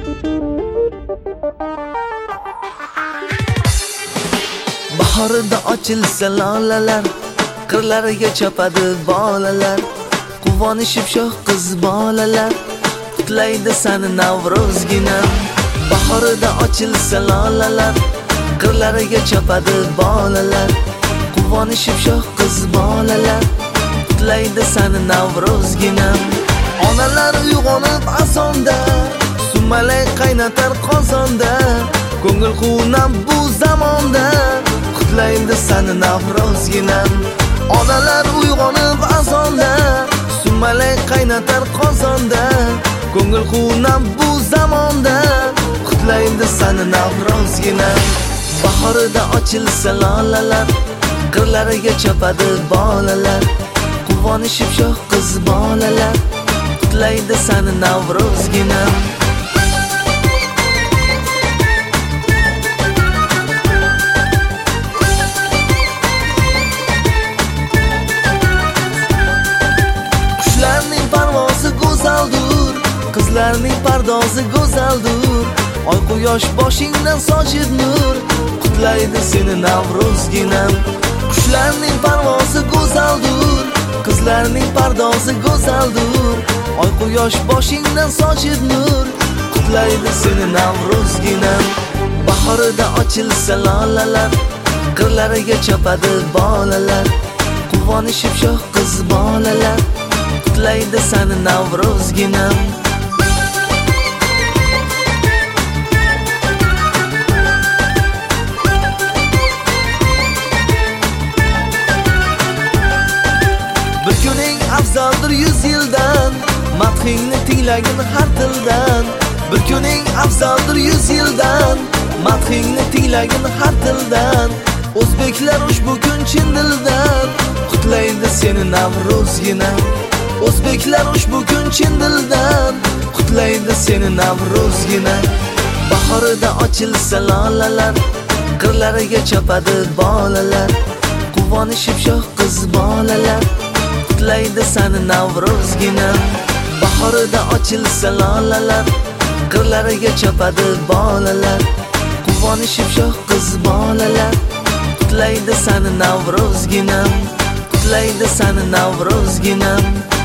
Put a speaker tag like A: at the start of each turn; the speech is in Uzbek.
A: Bahorda ochilsa lolalar, qirlariga chopadi bolalar. Quvonishib shoh qiz bolalar, qutlaydi seni Navruzginam. Bahorda ochilsa lolalar, qirlariga chopadi bolalar. Quvonishib shoh qiz bolalar, qutlaydi seni Navruzginam. Onalar uyg'onib asonda, sumalak qaynatar qozonda. Ko'ngil quvnab bu zamonda, qutlaydi seni Navruzginam. Onalar uyg'onib azonda, sumalak qaynatar qozonda. Ko'ngil quvnab bu zamonda, qutlaydi seni Navruzginam. Bahorda ochilsa lolalar, qirlariga chopadi bolalar. Quvonishib shoh qiz bolalar, qutlaydi seni Navruzginam. Qushlarning parvozi go'zaldur, qizlarning pardozi go'zaldur. Oy quyosh boshingdan sochib nur, qutlaydi seni Navruzginam. Qushlarning parvozi go'zaldur, qizlarning pardozi go'zaldur. Oy quyosh boshingdan sochib nur, qutlaydi seni Navruzginam. Bahorda ochilsa lolalar, qirlariga chopadi bolalar. Quvonishib shoh qiz bolalar, qutlaydi seni Navruzginam. Bir kuning afzaldir 100 yildan, madhingni tinglagin har tildan. Bir kuning afzaldir 100 yildan, madhingni tinglagin har tildan. O'zbeklar ushbu kun chin dildan, qutlaydi seni Navruzginam. O'zbeklar ushbu kun chin dildan, qutlaydi seni Navruzginam. Bahorda ochilsa lolalar, qirlariga chopadi bolalar. Quvonishib shoh qiz bolalar, qutlaydi seni Navruzginam. Bahorda ochilsa lolalar, qirlariga chopadi bolalar. Quvonishib shoh qiz bolalar, qutlaydi seni Navruzginam. Qutlaydi seni Navruzginam.